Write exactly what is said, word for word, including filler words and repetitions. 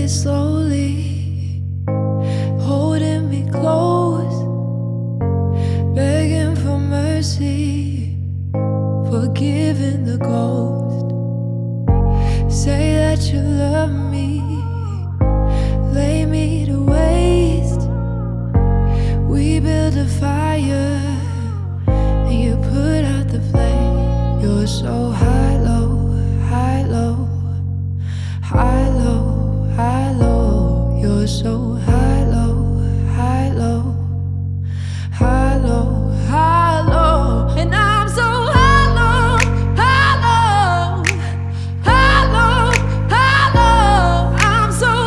slowly, holding me close, begging for mercy, forgiving the ghost. Say that you love me, lay me to waste. We build a fire and you put out the flame. You're so high, low, high, low, high, low, high, low. You're so high.